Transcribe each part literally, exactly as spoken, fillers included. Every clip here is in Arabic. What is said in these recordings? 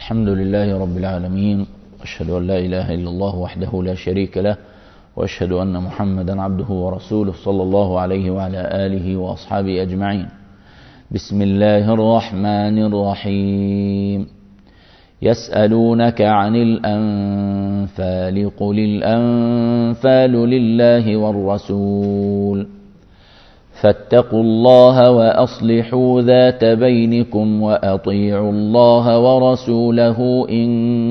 الحمد لله رب العالمين، أشهد أن لا إله إلا الله وحده لا شريك له، وأشهد أن محمدا عبده ورسوله صلى الله عليه وعلى آله وأصحابه أجمعين. بسم الله الرحمن الرحيم. يسألونك عن الأنفال قل الأنفال لله والرسول فاتقوا الله وأصلحوا ذات بينكم وأطيعوا الله ورسوله إن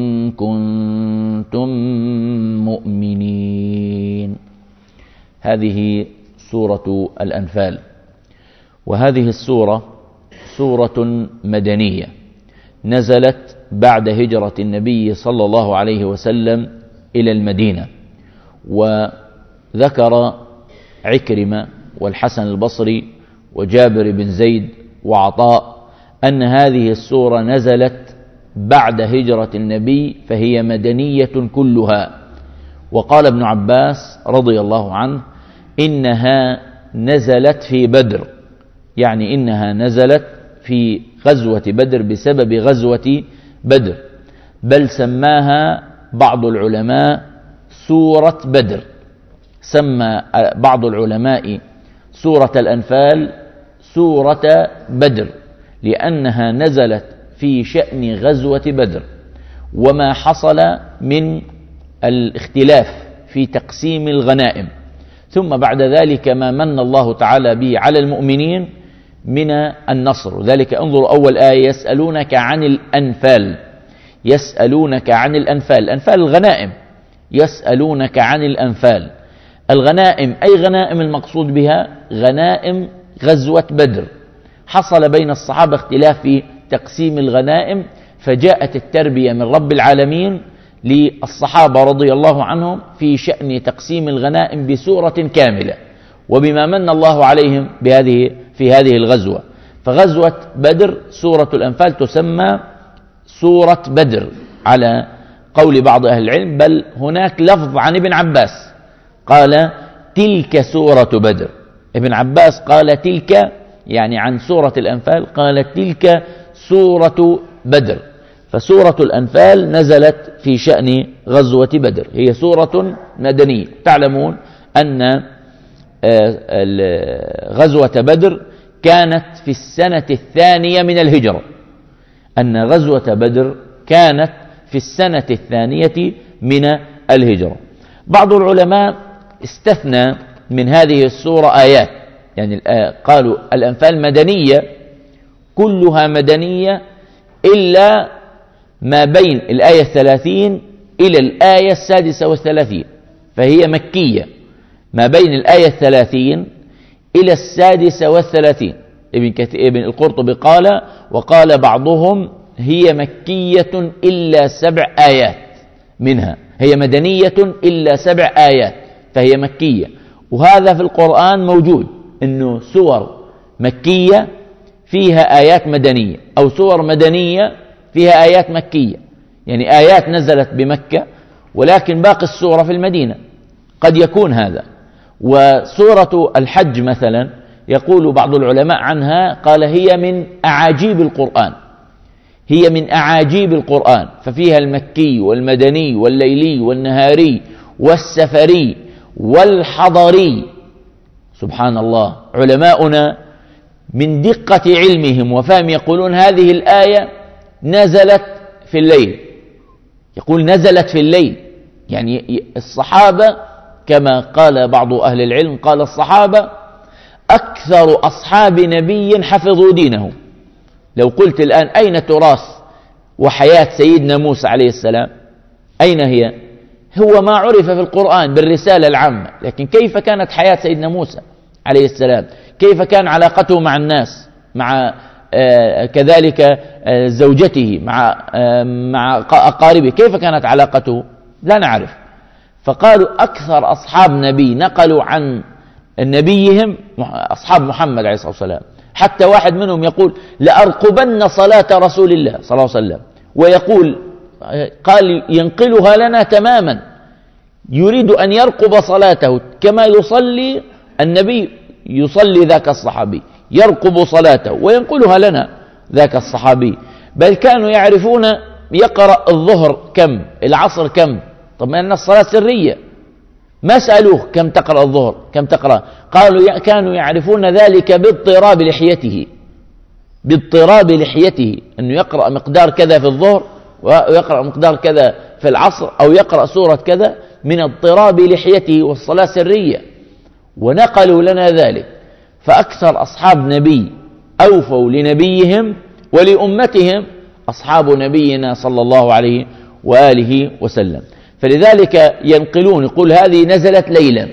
كنتم مؤمنين. هذه سورة الأنفال، وهذه السورة سورة مدنية نزلت بعد هجرة النبي صلى الله عليه وسلم إلى المدينة. وذكر عكرمة والحسن البصري وجابر بن زيد وعطاء أن هذه السورة نزلت بعد هجرة النبي فهي مدنية كلها. وقال ابن عباس رضي الله عنه إنها نزلت في بدر، يعني إنها نزلت في غزوة بدر بسبب غزوة بدر، بل سماها بعض العلماء سورة بدر. سمى بعض العلماء سورة الأنفال سورة بدر لأنها نزلت في شأن غزوة بدر وما حصل من الاختلاف في تقسيم الغنائم، ثم بعد ذلك ما من الله تعالى به على المؤمنين من النصر. ذلك انظر أول آية: يسألونك عن الأنفال. يسألونك عن الأنفال، الأنفال الغنائم. يسألونك عن الأنفال، الغنائم. أي غنائم المقصود بها؟ غنائم غزوة بدر. حصل بين الصحابة اختلاف في تقسيم الغنائم، فجاءت التربية من رب العالمين للصحابة رضي الله عنهم في شأن تقسيم الغنائم بسورة كاملة، وبما من الله عليهم بهذه في هذه الغزوة. فغزوة بدر سورة الأنفال تسمى سورة بدر على قول بعض أهل العلم، بل هناك لفظ عن ابن عباس قال تلك سورة بدر. ابن عباس قال تلك، يعني عن سورة الأنفال، قال تلك سورة بدر. فسورة الأنفال نزلت في شأن غزوة بدر، هي سورة مدنية. تعلمون أن غزوة بدر كانت في السنة الثانية من الهجرة، أن غزوة بدر كانت في السنة الثانية من الهجرة. بعض العلماء استثنى من هذه السورة آيات، يعني قالوا الأنفال مدنية كلها مدنية إلا ما بين الآية الثلاثين إلى الآية السادسة والثلاثين، فهي مكية ما بين الآية الثلاثين إلى السادسة والثلاثين. ابن, ابن القرطبي قال وقال بعضهم هي مكية إلا سبع آيات منها، هي مدنية إلا سبع آيات فهي مكية. وهذا في القرآن موجود، أنه سور مكية فيها آيات مدنية، أو سور مدنية فيها آيات مكية، يعني آيات نزلت بمكة ولكن باقي السورة في المدينة، قد يكون هذا. وسورة الحج مثلا يقول بعض العلماء عنها قال هي من أعاجيب القرآن، هي من أعاجيب القرآن، ففيها المكي والمدني والليلي والنهاري والسفري والحضري. سبحان الله، علماؤنا من دقة علمهم وفهم يقولون هذه الآية نزلت في الليل، يقول نزلت في الليل، يعني الصحابة كما قال بعض أهل العلم قال الصحابة أكثر أصحاب نبي حفظوا دينهم. لو قلت الآن أين تراث وحياة سيدنا موسى عليه السلام؟ أين هي؟ هو ما عرف في القرآن بالرسالة العامة، لكن كيف كانت حياة سيدنا موسى عليه السلام؟ كيف كان علاقته مع الناس، مع آه كذلك آه زوجته، مع آه مع أقاربه، كيف كانت علاقته؟ لا نعرف. فقالوا أكثر أصحاب نبي نقلوا عن نبيهم أصحاب محمد عليه الصلاة والسلام، حتى واحد منهم يقول لأرقبن صلاة رسول الله صلى الله عليه وسلم، ويقول قال ينقلها لنا تماما، يريد أن يرقب صلاته كما يصلي النبي، يصلي ذاك الصحابي، يرقب صلاته وينقلها لنا ذاك الصحابي. بل كانوا يعرفون يقرأ الظهر كم، العصر كم؟ طب ما أن الصلاة سرية، ما سألوه كم تقرأ الظهر كم تقرأ، قالوا كانوا يعرفون ذلك باضطراب لحيته، باضطراب لحيته، أنه يقرأ مقدار كذا في الظهر ويقرأ مقدار كذا في العصر، أو يقرأ سورة كذا من اضطراب لحيته، والصلاة سرية، ونقلوا لنا ذلك. فأكثر أصحاب نبي أوفوا لنبيهم ولأمتهم أصحاب نبينا صلى الله عليه وآله وسلم. فلذلك ينقلون، يقول هذه نزلت ليلا،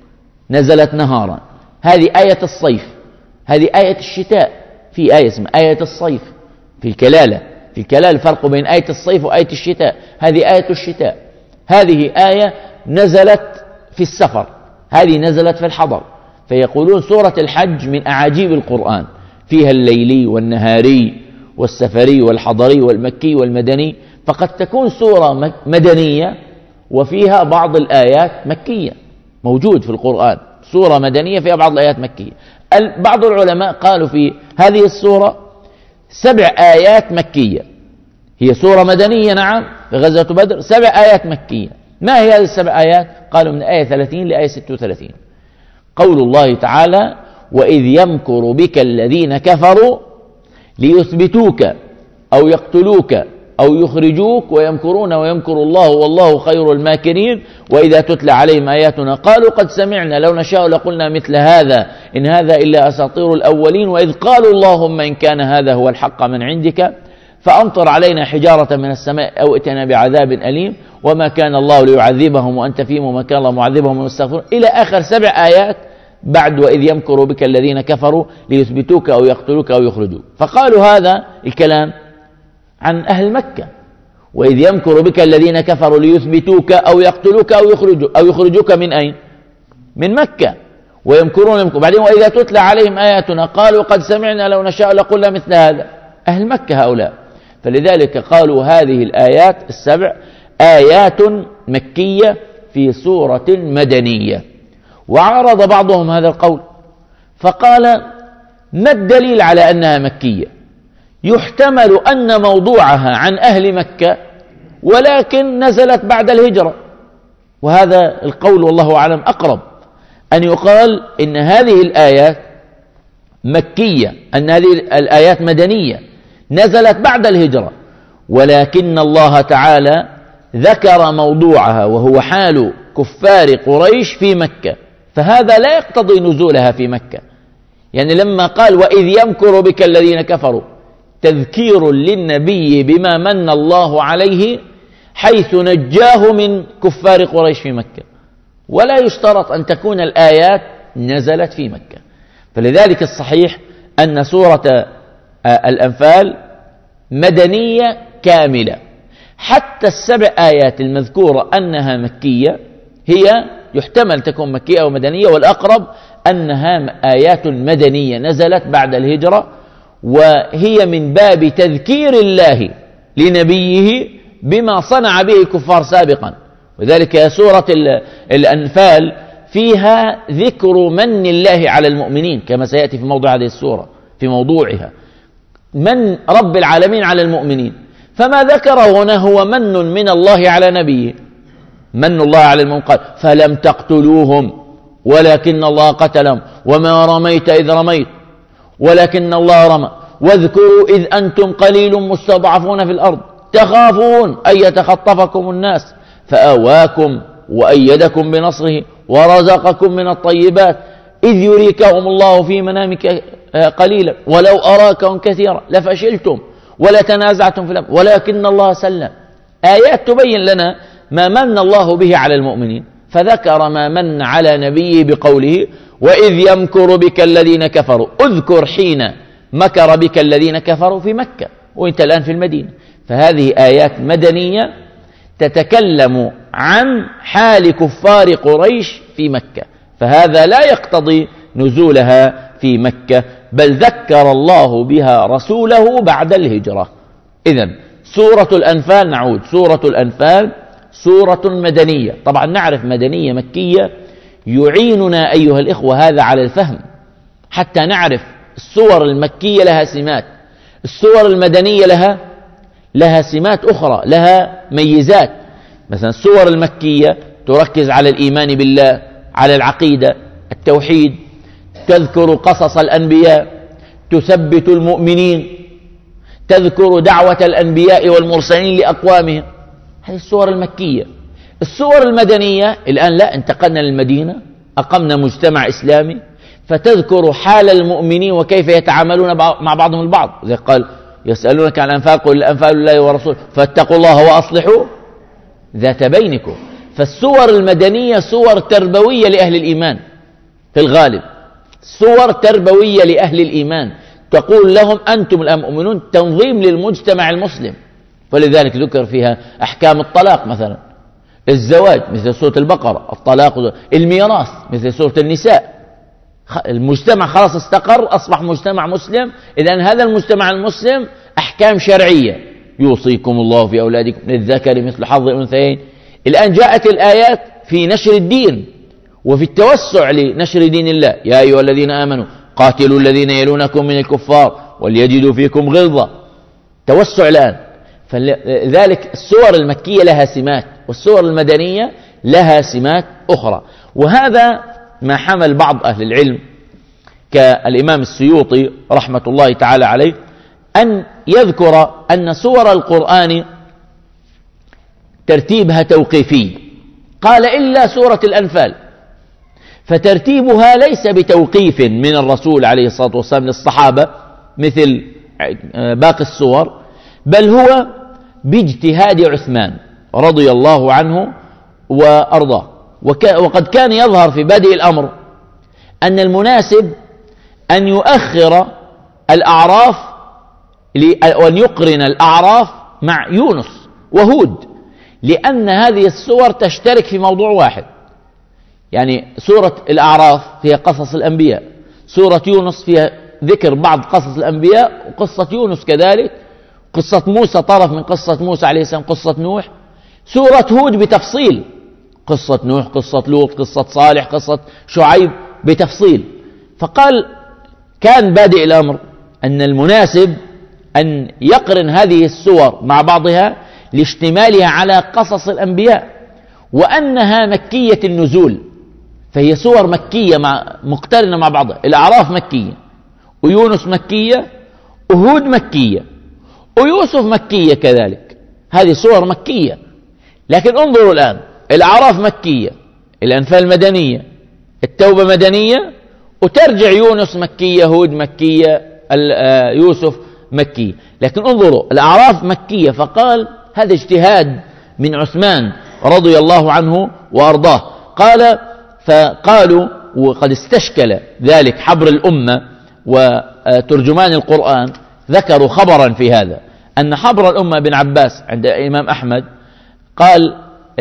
نزلت نهارا، هذه آية الصيف، هذه آية الشتاء، في آية اسمها آية الصيف في الكلالة، في الكلالة الفرق بين آية الصيف وآية الشتاء، هذه آية الشتاء، هذه آية نزلت في السفر، هذه نزلت في الحضر. فيقولون سورة الحج من أعاجيب القرآن، فيها الليلي والنهاري والسفري والحضري والمكي والمدني، فقد تكون سورة مدنية وفيها بعض الآيات مكية، موجود في القرآن سورة مدنية فيها بعض الآيات مكية. بعض العلماء قالوا في هذه السورة سبع آيات مكية، هي سورة مدنية نعم في غزوة بدر، سبع آيات مكية. ما هي هذه السبع آيات؟ قالوا من آية ثلاثين لآية ستة وثلاثين. قول الله تعالى: وإذ يمكر بك الذين كفروا ليثبتوك أو يقتلوك أو يخرجوك ويمكرون ويمكر الله والله خير الماكرين، وإذا تتلى عليهم آياتنا قالوا قد سمعنا لو نشاء لقلنا مثل هذا إن هذا إلا أساطير الأولين، وإذ قالوا اللهم إن كان هذا هو الحق من عندك فأمطر علينا حجارة من السماء أو ائتنا بعذاب أليم وما كان الله ليعذبهم وأنت فيهم وما كان الله معذبهم ويستغفرون، إلى آخر سبع آيات بعد وإذ يمكر بك الذين كفروا ليثبتوك أو يقتلوك أو يخرجوك. فقالوا هذا الكلام عن أهل مكة، وإذ يمكر بك الذين كفروا ليثبتوك أو يقتلوك أو يخرجوك، أو يخرجوك من أين؟ من مكة، ويمكرون يمكر. بعدين وإذا تتلى عليهم آياتنا قالوا قد سمعنا لو نشاء لقلنا مثل هذا، أهل مكة هؤلاء. فلذلك قالوا هذه الآيات السبع آيات مكية في سورة مدنية. وعارض بعضهم هذا القول فقال: ما الدليل على أنها مكية؟ يحتمل أن موضوعها عن أهل مكة ولكن نزلت بعد الهجرة، وهذا القول والله أعلم أقرب، أن يقال إن هذه الآيات مكية، أن هذه الآيات مدنية نزلت بعد الهجرة، ولكن الله تعالى ذكر موضوعها وهو حال كفار قريش في مكة، فهذا لا يقتضي نزولها في مكة. يعني لما قال وإذ يمكر بك الذين كفروا تذكير للنبي بما من الله عليه حيث نجاه من كفار قريش في مكة، ولا يشترط أن تكون الآيات نزلت في مكة. فلذلك الصحيح أن سورة الأنفال مدنية كاملة، حتى السبع آيات المذكورة أنها مكية هي يحتمل تكون مكية أو مدنية، والأقرب أنها آيات مدنية نزلت بعد الهجرة، وهي من باب تذكير الله لنبيه بما صنع به الكفار سابقا. وذلك سورة الأنفال فيها ذكر من الله على المؤمنين كما سيأتي في موضوع هذه السورة، في موضوعها من رب العالمين على المؤمنين، فما ذكره هنا هو من من الله على نبيه، من الله على المؤمنين، قال فلم تقتلوهم ولكن الله قتلهم وما رميت إذ رميت ولكن الله رمى واذكروا إذ أنتم قليل مستضعفون في الأرض تخافون أن يتخطفكم الناس فآواكم وأيدكم بنصره ورزقكم من الطيبات إذ يريكهم الله في منامك قليلا ولو أراكهم كثيرا لفشلتم ولتنازعتم في الأمر ولكن الله سلم. آيات تبين لنا ما من الله به على المؤمنين، فذكر ما من على نبيه بقوله وإذ يمكر بك الذين كفروا، اذكر حين مكر بك الذين كفروا في مكة وانت الآن في المدينة. فهذه آيات مدنية تتكلم عن حال كفار قريش في مكة، فهذا لا يقتضي نزولها في مكة، بل ذكر الله بها رسوله بعد الهجرة. إذن سورة الأنفال، نعود، سورة الأنفال سورة مدنية. طبعا نعرف مدنية مكية يعيننا أيها الإخوة هذا على الفهم، حتى نعرف السور المكية لها سمات، السور المدنية لها لها سمات أخرى، لها ميزات. مثلا السور المكية تركز على الإيمان بالله، على العقيدة، التوحيد، تذكر قصص الأنبياء، تثبت المؤمنين، تذكر دعوة الأنبياء والمرسلين لأقوامهم. هذه السور المكية. السور المدنية الآن لا، انتقلنا للمدينة، أقمنا مجتمع إسلامي، فتذكر حال المؤمنين وكيف يتعاملون مع بعضهم البعض. زي قال يسألونك عن الأنفال قل الأنفال لله ورسوله فاتقوا الله وأصلحوا ذات بينكم. فالسور المدنية سور تربوية لأهل الإيمان في الغالب، سور تربوية لأهل الإيمان، تقول لهم أنتم الآن مؤمنون، تنظيم للمجتمع المسلم. فلذلك ذكر فيها أحكام الطلاق مثلا، الزواج مثل سورة البقرة، الطلاق، الميراث مثل سورة النساء. المجتمع خلاص استقر، أصبح مجتمع مسلم. إذن هذا المجتمع المسلم أحكام شرعية، يوصيكم الله في أولادكم للذكر مثل حظ الأنثيين. الآن جاءت الآيات في نشر الدين وفي التوسع لنشر دين الله. يا أيها الذين آمنوا قاتلوا الذين يلونكم من الكفار وليجدوا فيكم غلظة. توسع الآن. فلذلك السور المكية لها سمات، والسور المدنية لها سمات أخرى. وهذا ما حمل بعض أهل العلم كالإمام السيوطي رحمة الله تعالى عليه أن يذكر أن سور القرآن ترتيبها توقيفي. قال إلا سورة الأنفال، فترتيبها ليس بتوقيف من الرسول عليه الصلاة والسلام للصحابة مثل باقي السور، بل هو باجتهاد عثمان رضي الله عنه وأرضاه. وقد كان يظهر في بدء الأمر أن المناسب أن يؤخر الأعراف وأن يقرن الأعراف مع يونس وهود، لأن هذه السور تشترك في موضوع واحد. يعني سورة الأعراف فيها قصص الأنبياء، سورة يونس فيها ذكر بعض قصص الأنبياء، وقصة يونس كذلك، قصة موسى طرف من قصة موسى عليه السلام، قصة نوح، سورة هود بتفصيل، قصة نوح، قصة لوط، قصة صالح، قصة شعيب بتفصيل. فقال كان بادئ الأمر أن المناسب أن يقرن هذه السور مع بعضها لاشتمالها على قصص الأنبياء، وأنها مكية النزول، فهي سور مكية مع مقترنة مع بعضها. الأعراف مكية، ويونس مكية، وهود مكية، ويوسف مكية كذلك. هذه سور مكية. لكن انظروا الآن، الأعراف مكية، الأنفال مدنية، التوبة مدنية، وترجع يونس مكية، هود مكية، يوسف مكية. لكن انظروا، الأعراف مكية، فقال هذا اجتهاد من عثمان رضي الله عنه وأرضاه. قال فقالوا، وقد استشكل ذلك حبر الأمة وترجمان القرآن، ذكروا خبرا في هذا، أن حبر الأمة بن عباس عند الإمام أحمد قال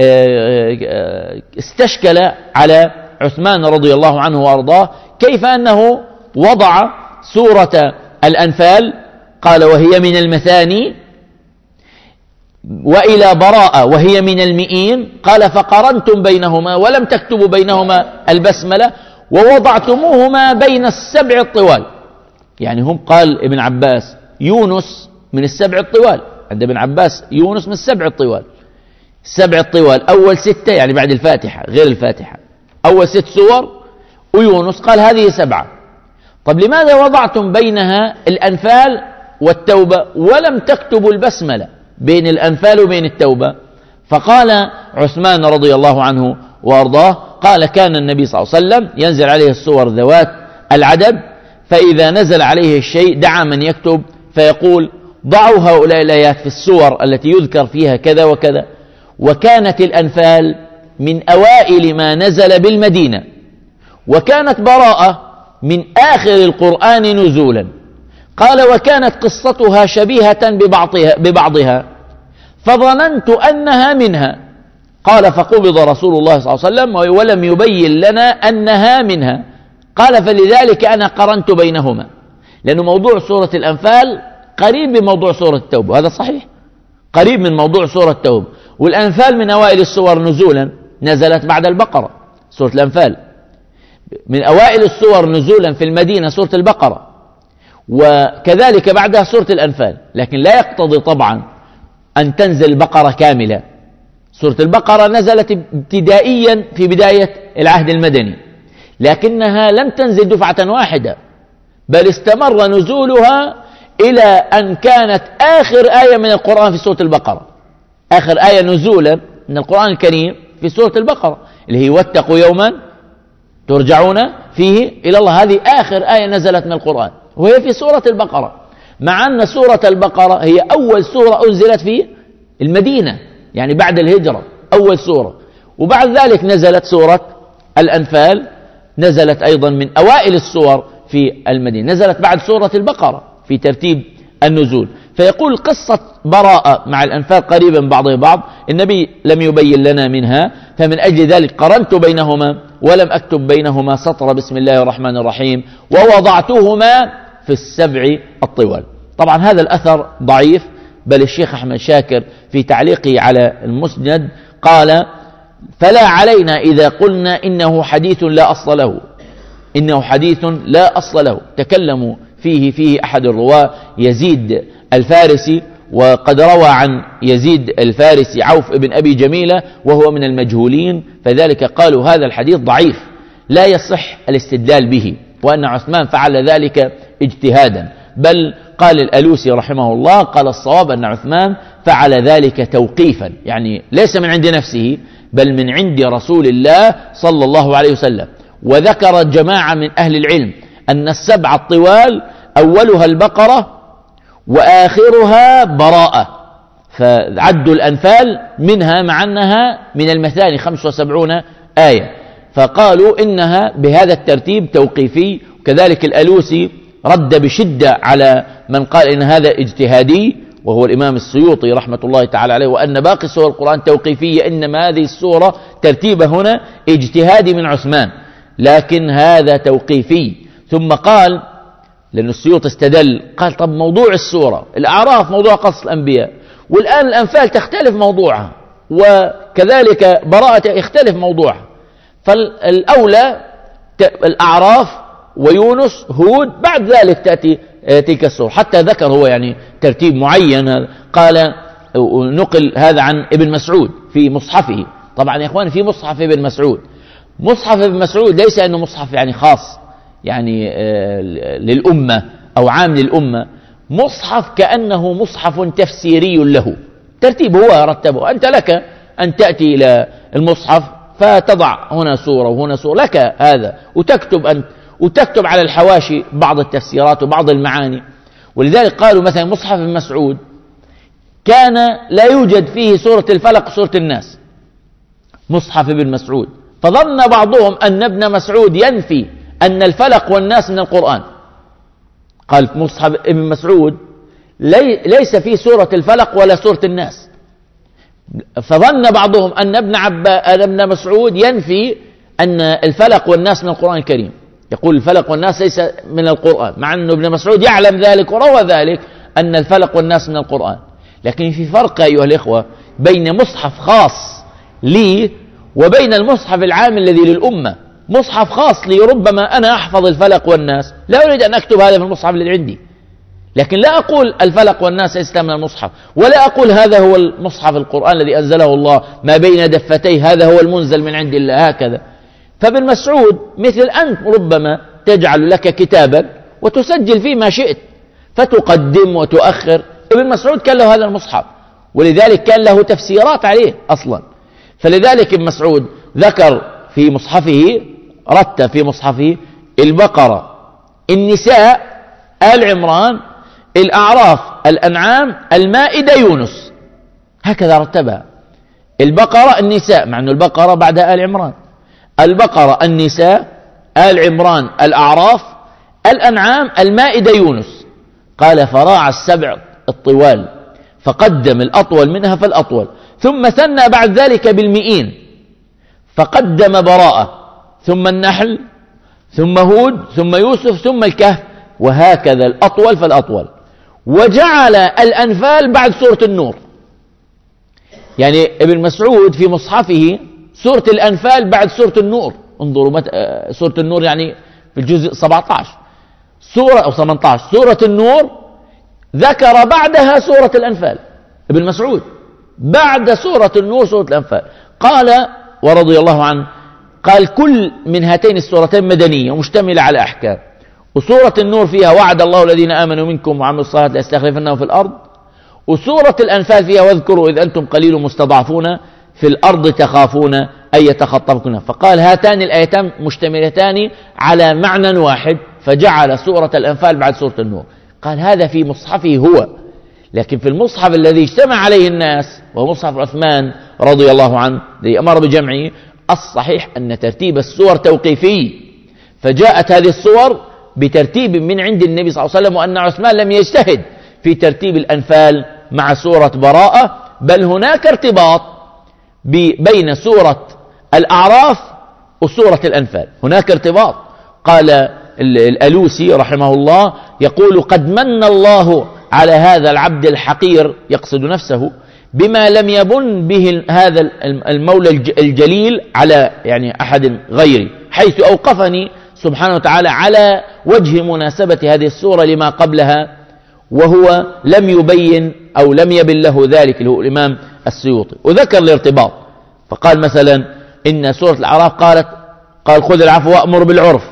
استشكل على عثمان رضي الله عنه وأرضاه كيف أنه وضع سورة الأنفال، قال وهي من المثاني، وإلى براءة وهي من المئين، قال فقرنتم بينهما ولم تكتبوا بينهما البسملة ووضعتموهما بين السبع الطوال. يعني هم قال ابن عباس يونس من السبع الطوال، عند ابن عباس يونس من السبع الطوال. السبع الطوال أول ستة يعني بعد الفاتحة غير الفاتحة، أول ست سور، ويونس قال هذه سبعة. طب لماذا وضعتم بينها الأنفال والتوبة ولم تكتبوا البسملة بين الأنفال وبين التوبة؟ فقال عثمان رضي الله عنه وأرضاه قال كان النبي صلى الله عليه وسلم ينزل عليه السور ذوات العدد، فإذا نزل عليه الشيء دعا من يكتب فيقول ضعوا هؤلاء الآيات في السور التي يذكر فيها كذا وكذا. وكانت الأنفال من أوائل ما نزل بالمدينة، وكانت براءة من آخر القرآن نزولا. قال وكانت قصتها شبيهة ببعضها, ببعضها فظننت أنها منها. قال فقبض رسول الله صلى الله عليه وسلم ولم يبين لنا أنها منها. قال فلذلك أنا قرنت بينهما، لأن موضوع سورة الأنفال قريب من موضوع سورة التوبة، هذا صحيح، قريب من موضوع سورة التوبة. والأنفال من أوائل السور نزولا، نزلت بعد البقرة سورة الأنفال، من أوائل السور نزولا في المدينة سورة البقرة، وكذلك بعدها سورة الأنفال. لكن لا يقتضي طبعا أن تنزل البقرة كاملة. سورة البقرة نزلت ابتدائيا في بداية العهد المدني، لكنها لم تنزل دفعة واحدة، بل استمر نزولها إلى أن كانت آخر آية من القرآن في سورة البقرة. آخر آية نزولا من القرآن الكريم في سورة البقرة اللي هي واتقوا يوما ترجعون فيه إلى الله. هذه آخر آية نزلت من القرآن وهي في سورة البقرة، مع أن سورة البقرة هي أول سورة أنزلت في المدينة، يعني بعد الهجرة أول سورة. وبعد ذلك نزلت سورة الأنفال، نزلت أيضا من أوائل السور في المدينة، نزلت بعد سورة البقرة في ترتيب النزول. فيقول قصة براءة مع الأنفال قريبا بعضها بعض، النبي لم يبين لنا منها، فمن أجل ذلك قرنت بينهما ولم أكتب بينهما سطر بسم الله الرحمن الرحيم، ووضعتهما في السبع الطوال. طبعا هذا الأثر ضعيف، بل الشيخ أحمد شاكر في تعليقه على المسند قال: فلا علينا إذا قلنا إنه حديث لا أصل له، إنه حديث لا أصل له. تكلموا فيه فيه أحد الرواة يزيد الفارسي، وقد روى عن يزيد الفارسي عوف بن أبي جميلة وهو من المجهولين، فذلك قالوا هذا الحديث ضعيف لا يصح الاستدلال به، وأن عثمان فعل ذلك اجتهادا. بل قال الألوسي رحمه الله قال الصواب أن عثمان فعل ذلك توقيفا، يعني ليس من عند نفسه بل من عند رسول الله صلى الله عليه وسلم. وذكر جماعة من أهل العلم أن السبع الطوال أولها البقرة وآخرها براءة، فعدوا الأنفال منها مع أنها من المثاني خمس وسبعون آية، فقالوا إنها بهذا الترتيب توقيفي. وكذلك الألوسي رد بشدة على من قال إن هذا اجتهادي، وهو الإمام السيوطي رحمة الله تعالى عليه، وأن باقي سور القرآن توقيفية، إنما هذه السورة ترتيبها هنا اجتهادي من عثمان، لكن هذا توقيفي. ثم قال، لأن السيوطي استدل قال: طب موضوع السورة الأعراف موضوع قصص الأنبياء، والآن الأنفال تختلف موضوعها، وكذلك براءة يختلف موضوعها، فالأولى الأعراف ويونس هود، بعد ذلك تأتي تلك السورة. حتى ذكر هو يعني ترتيب معين، قال نقل هذا عن ابن مسعود في مصحفه. طبعا يا إخواني في مصحف ابن مسعود، مصحف ابن مسعود ليس أنه مصحف يعني خاص يعني للأمة أو عام للأمة، مصحف كأنه مصحف تفسيري له، ترتيب هو رتبه. أنت لك أن تأتي إلى المصحف فتضع هنا سورة وهنا سورة، لك هذا، وتكتب أنت وتكتب على الحواشي بعض التفسيرات وبعض المعاني. ولذلك قالوا مثلا مصحف ابن مسعود كان لا يوجد فيه سورة الفلق وسورة الناس، مصحف ابن مسعود، فظن بعضهم أن ابن مسعود ينفي أن الفلق والناس من القرآن. قال في مصحف ابن مسعود لي ليس فيه سورة الفلق ولا سورة الناس، فظن بعضهم أن ابن عباس ابن مسعود ينفي أن الفلق والناس من القرآن الكريم، يقول الفلق والناس ليس من القرآن، مع أن ابن مسعود يعلم ذلك وروى ذلك أن الفلق والناس من القرآن. لكن في فرق أيها الإخوة بين مصحف خاص لي وبين المصحف العام الذي للأمة. مصحف خاص لي، ربما أنا أحفظ الفلق والناس، لا أريد أن أكتب هذا في المصحف الذي عندي، لكن لا أقول الفلق والناس ليس من المصحف، ولا أقول هذا هو المصحف القرآن الذي أنزله الله ما بين دفتيه، هذا هو المنزل من عند الله، هكذا. فابن مسعود مثل أنت ربما تجعل لك كتابا وتسجل فيه ما شئت، فتقدم وتؤخر. ابن مسعود كان له هذا المصحف، ولذلك كان له تفسيرات عليه أصلا. فلذلك ابن مسعود ذكر في مصحفه، رتب في مصحفه البقرة، النساء، آل عمران، الأعراف، الأنعام، المائدة، يونس، هكذا رتبها. البقرة النساء، مع أن البقرة بعد آل عمران، البقرة النساء، آل عمران الأعراف، الأنعام، المائدة، يونس. قال فراع السبع الطوال فقدم الأطول منها فالأطول، ثم ثنى بعد ذلك بالمئين فقدم براءة، ثم النحل، ثم هود، ثم يوسف، ثم الكهف، وهكذا الأطول فالأطول. وجعل الأنفال بعد سورة النور، يعني ابن مسعود في مصحفه سورة الأنفال بعد سورة النور. انظروا مت... سورة النور يعني في الجزء سبعة عشر سورة أو ثمانية عشر، سورة النور ذكر بعدها سورة الأنفال ابن مسعود بعد سورة النور سورة الأنفال. قال ورضي الله عنه قال كل من هاتين السورتين مدنية ومشتملة على أحكام، وسورة النور فيها وعد الله الذين آمنوا منكم وعملوا الصالحات ليستخلفنهم في الأرض، وسورة الأنفال فيها واذكروا إذ أنتم قليل مستضعفون في الأرض تخافون أن يتخطفكم. فقال هاتان الآيتان مشتملتان على معنى واحد، فجعل سورة الأنفال بعد سورة النور. قال هذا في مصحفه هو، لكن في المصحف الذي اجتمع عليه الناس وهو مصحف عثمان رضي الله عنه الذي أمر بجمعه، الصحيح أن ترتيب السور توقيفي، فجاءت هذه السور بترتيب من عند النبي صلى الله عليه وسلم، وأن عثمان لم يجتهد في ترتيب الأنفال مع سورة براءة، بل هناك ارتباط بين سورة الأعراف وسورة الأنفال، هناك ارتباط. قال الألوسي رحمه الله يقول قد من الله على هذا العبد الحقير، يقصد نفسه، بما لم يبن به هذا المولى الجليل على يعني أحد غيري، حيث أوقفني سبحانه وتعالى على وجه مناسبة هذه السورة لما قبلها، وهو لم يبين أو لم يبن له ذلك، اللي هو الإمام السيوطي، وذكر الارتباط. فقال مثلا إن سورة الأعراف قالت قال خذ العفو وأمر بالعرف،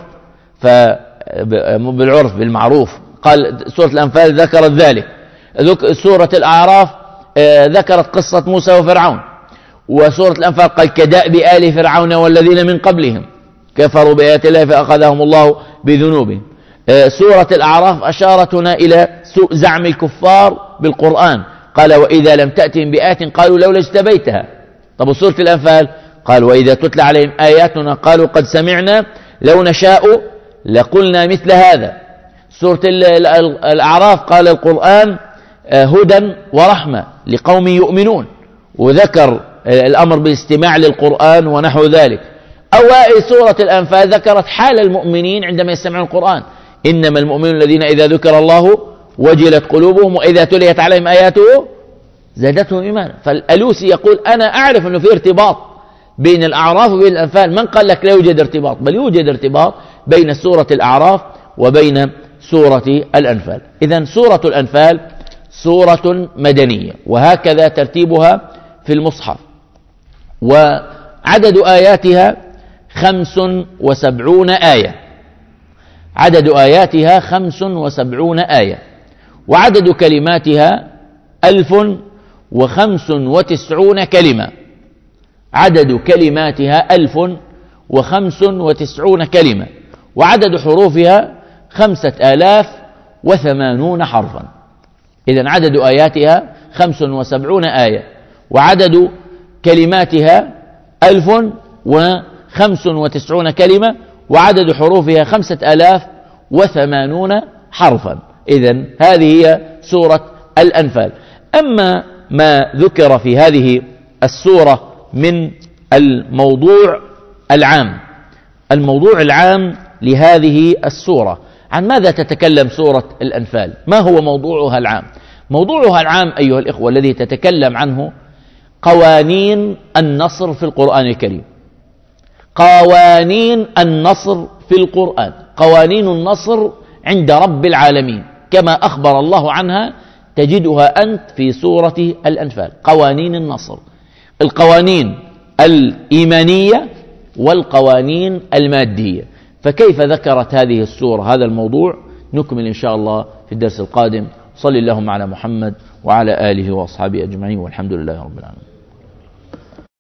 بالعرف بالمعروف. قال سورة الأنفال ذكرت ذلك. سورة الأعراف ذكرت قصة موسى وفرعون، وسورة الأنفال قال كدأب آل فرعون والذين من قبلهم كفروا بآيات الله فأخذهم الله بذنوبهم. سورة الأعراف أشارت هنا إلى زعم الكفار بالقرآن، قال وإذا لم تأتهم بآية قالوا لولا اجتبيتها. طب سورة الأنفال قال وإذا تتلى عليهم آياتنا قالوا قد سمعنا لو نشاء لقلنا مثل هذا. سورة الأعراف قال القرآن هدى ورحمة لقوم يؤمنون، وذكر الأمر بالاستماع للقرآن ونحو ذلك. أوائل سورة الأنفال ذكرت حال المؤمنين عندما يستمعون القرآن، إنما المؤمنون الذين إذا ذكر الله وجلت قلوبهم وإذا تليت عليهم آياته زادتهم إيمانا. فالألوسي يقول أنا أعرف أنه في ارتباط بين الأعراف وبين الأنفال. من قال لك لا يوجد ارتباط؟ بل يوجد ارتباط بين سورة الأعراف وبين سورة الأنفال. إذن سورة الأنفال سورة مدنية، وهكذا ترتيبها في المصحف. وعدد آياتها خمس وسبعون آية، عدد آياتها خمس وسبعون آية، وعدد كلماتها ألف وخمس وتسعون كلمة. عدد كلماتها ألف وخمس وتسعون كلمة، وعدد حروفها خمسة آلاف وثمانون حرفا. إذن عدد آياتها خمس وسبعون آية، وعدد كلماتها ألف وخمس وتسعون كلمة، وعدد حروفها خمسة آلاف وثمانون حرفا. إذن هذه هي سورة الأنفال. أما ما ذكر في هذه السورة من الموضوع العام، الموضوع العام لهذه السورة، عن ماذا تتكلم سورة الأنفال؟ ما هو موضوعها العام؟ موضوعها العام أيها الإخوة الذي تتكلم عنه قوانين النصر في القرآن الكريم. قوانين النصر في القرآن، قوانين النصر عند رب العالمين كما أخبر الله عنها تجدها أنت في سورة الأنفال. قوانين النصر، القوانين الإيمانية والقوانين المادية. فكيف ذكرت هذه السورة هذا الموضوع؟ نكمل إن شاء الله في الدرس القادم. صلى اللهم على محمد وعلى آله وأصحابه أجمعين، والحمد لله رب العالمين.